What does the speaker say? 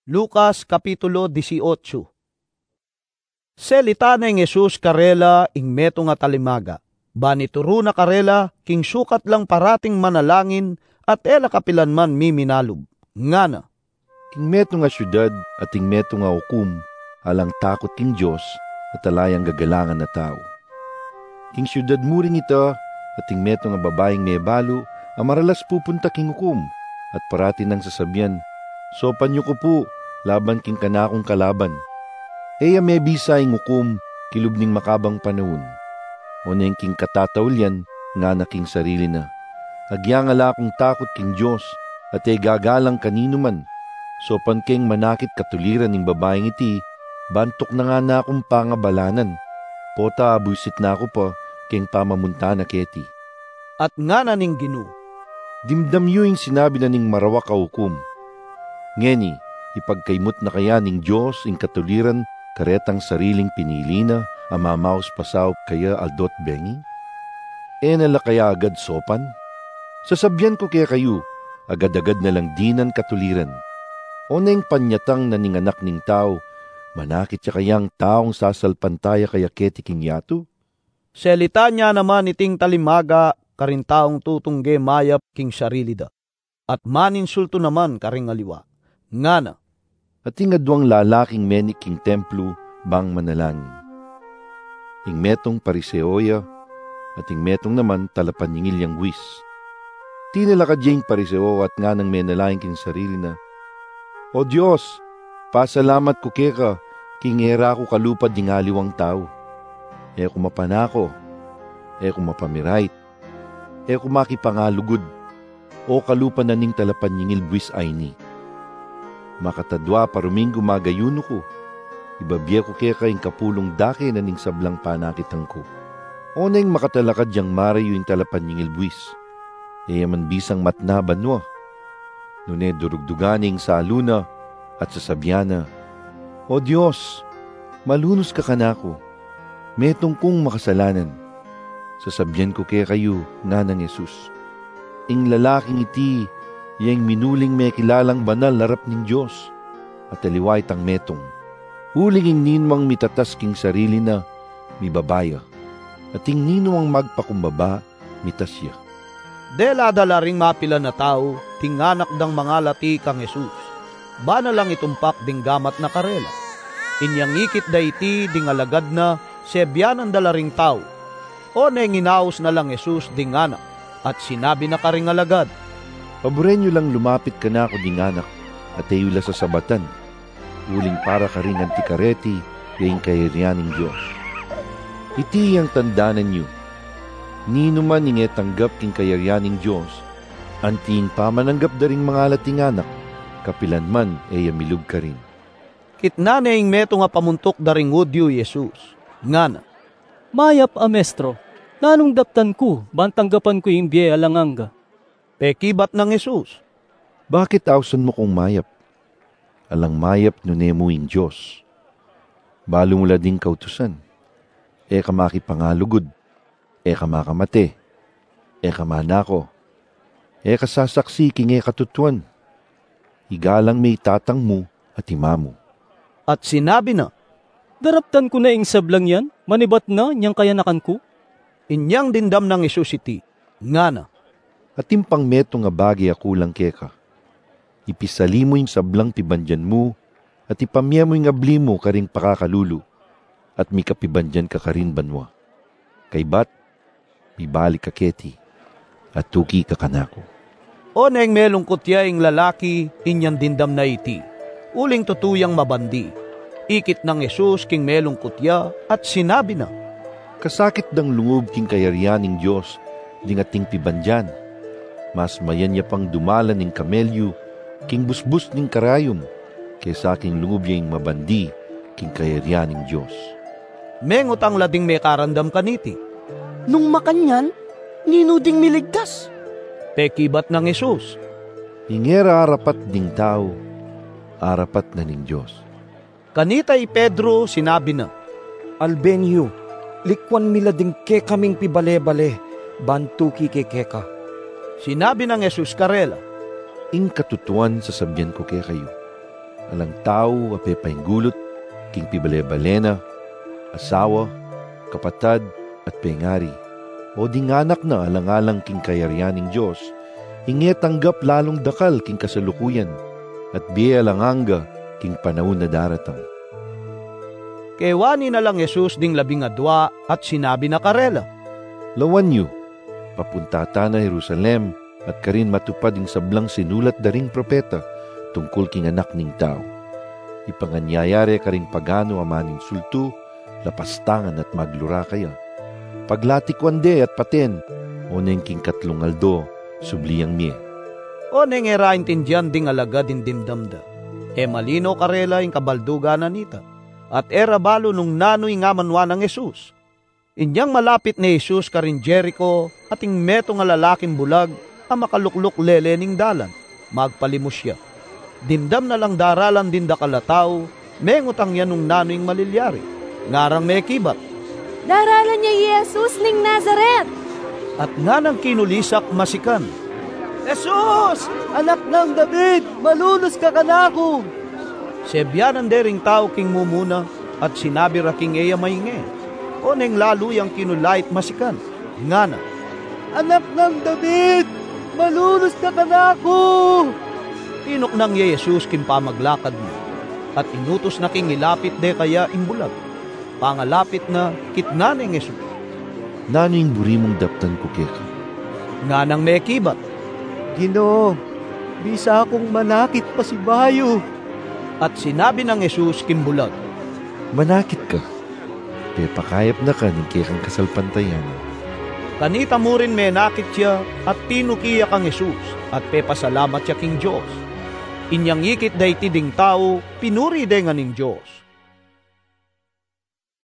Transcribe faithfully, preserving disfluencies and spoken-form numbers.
Lucas Kapitulo eighteen. Selita na ng Jesus karela ing meto nga talimaga. Banituro na karela king sukat lang parating manalangin at ela kapilan man miminalog. Ngana. King meto nga syudad at ing meto nga hukum, alang takot king Diyos at alayang gagalangan na tao. King syudad mo rin ito at ing meto nga babaeng may balo, amaralas pupunta king hukum at parati nang sasabihan, sopan niyo ko po, laban king kanakong kalaban. Eya may bisa ing hukum, kilubning makabang panahon. O na king katatawlyan, nga na king sarili na. Agyang ala akong takot king Diyos, at ay gagalang kanino man. Sopan king manakit katuliran ning babaeng iti, bantok na nga na akong pangabalanan. Pota abusit na ako pa, king pamamunta na keti. At nga na ning Ginu. Dimdam yu yung sinabi na ning marawak ka hukum. Ngeni, ipagkaimot na kaya ning Diyos ing katuliran karetang sariling pinili na amamaos pasaw kaya aldot bengi? E nala kaya agad sopan? Sasabyan ko kaya kayo, agad-agad na lang dinan katuliran. O na yung panyatang na ning anak ning tao, manakit siya kayang taong sasalpantaya kaya ketiking yato? Selita niya naman iting talimaga karin taong tutungge mayap king sarilida. At maninsulto naman karing aliwa. Ngana. At ingadwang lalaking menik king templo bang manalangin. Ing metong pariseoya at ing metong naman talapanyingil yang wis. Tinala ka diyang pariseo at nga nang menalangin king sarili na, O Diyos, pasalamat ko keka, king era ko kalupad ding aliwang tao. E kumapanako, e kumapamirait, e kumakipangalugod, o kalupa na ning talapanyingil buwis ay ni. Makatadwa paruming gumagayuno ko, ibabye ko kaya kayong kapulong dake na ning sablang panakitang ko. O na yung makatalakad yang marayo yung talapanyingil buwis, e yaman bisang matnaban mo. Nune durugduganing sa aluna at sasabyana, O Diyos, malunos ka kanako, metong kong makasalanan. Sasabyan ko kaya kayo nga ng Jesus. Ing lalaking iti, yang minuling may kilalang banal larap ning Diyos, at aliway tang metong. Uling ing ninwang mitatas king sarili na, mibabaya, at ing ninwang magpakumbaba, mitasya. Dela dala ring mapila na tao, tinganak dang mga lati kang Jesus. Bana lang itumpak ding gamat na karela. Inyang ikit da iti ding alagad na, sebyanan dala ring tao. O neng inaos na lang Jesus ding anak, at sinabi na karing alagad, Paboren nyo lang lumapit ka na ako ding anak, at ayula sa sabatan. Uling para ka rin antikareti, yaing kayarianing Diyos. Iti ang tandanan nyo. Nino man inge tanggap king kayarianing Diyos, anting pamananggap da ring mga lating anak, kapilan man ay amilog ka rin. Kitna na ing meto nga pamuntok da ring udyo Jesus. Ngana. Mayap a mestro, nanong daptan ko, bantanggapan ko yung biye alanganga. Pekibat ng Jesus. Bakit awsan mo kong mayap? Alang mayap nunemuing Diyos. Balo mula ding kautusan. E kamakipangalugod. E kamakamate. E kamanako. E kasasaksi king e katutuan. Igalang may tatang mo at imamo. At sinabi na, Daraptan ko na ing sablang yan, manibat na niyang kayanakan ko. Inyang dindam ng Jesus iti. Ngana. At timpang meto nga bagay ako lang keka. Ipisali mo yung sablang pibandyan mo, at ipamya mo yung abli mo karing pakakalulu, at mi kapibandyan ka karin banwa. Kay bat, mibalik ka keti, at tuki ka kanako. O neng melungkot ya ing lalaki, inyang dindam na iti. Uling tutuyang mabandi. Ikit ng Jesus king melungkot ya, at sinabi na, Kasakit dang lungob king kayarianing Diyos, ding ating pibandyan. Mas mayan niya pang dumalan ning kamelyo, king busbus ning karayom, kaysa king lungub yung mabandi, king kayarianing Diyos. Mengot ang lading may karandam kaniti. Nung makanyan, ninuding miligtas. Pekibat ng Jesus. Ingera arapat ding tao, arapat na ning Diyos. Kanitay Pedro sinabi na, Albenyo, likwan mila ding ke kaming pibale-bale, bantuki ke keka. Sinabi ng Jesus karela, Ing katutuan sasabihan ko kaya kayo, alang tao ape painggulot, king pibale-balena, asawa, kapatad, at pengari. O ding anak na alang-alang king kayaryaning Diyos, inge tanggap lalong dakal king kasalukuyan, at biya langangga king panahon na daratang. Kewani na lang Jesus ding labing adwa at sinabi na karela, Lawan niyo, papunta ta na Jerusalem, at karin matupad ing sablang sinulat daring propeta tungkol king anak ning tao. Ipanganyayari karing pagano amanin sultu, lapastangan at maglura kaya. Paglatikwan at paten, o neng king katlong aldo, subliyang miye. O neng era intindihan ding alaga din dimdamda. E malino karela ing kabalduga na nita. At era balo nung nanoy nga manwa ng Jesus. Inyang malapit ni Jesus karin Jericho at ing meto nga lalaking bulag ang makalukluk lele ning dalan. Magpalimos siya. Dimdam na lang daralan din da kalataw, mengutang yan nung nanoy malilyari. Ngarang may kibat. Daralan niya Jesus ning Nazaret. At nga nang kinulisak masikan. Jesus! Anak ng David! Malulos ka kanako! Sebyanan dering tao king mumuna at sinabi ra king eya mainge. O neng lalo yung kinulait masikan. Nga na. Anak ng David! Malulos ka kanako! Tinok nang ye Jesus kin pamaglakad mo. At inutos na king ilapit de kaya imbulag. Pangalapit na kitna ng Jesus. Naning burimong daptan ko keka. Nga nang may kibat. Ginoo, bisa akong manakit pa si bayo. At sinabi ng Jesus kimbulag, Manakit ka, pe pakayap na ka ng kekang kasalpantayan. Kanita mo rin may nakit siya at pinukiya kang Jesus at pe pasalamat siya king Diyos. Inyang ikit dahi tiding tao, pinuri de nga ning Diyos.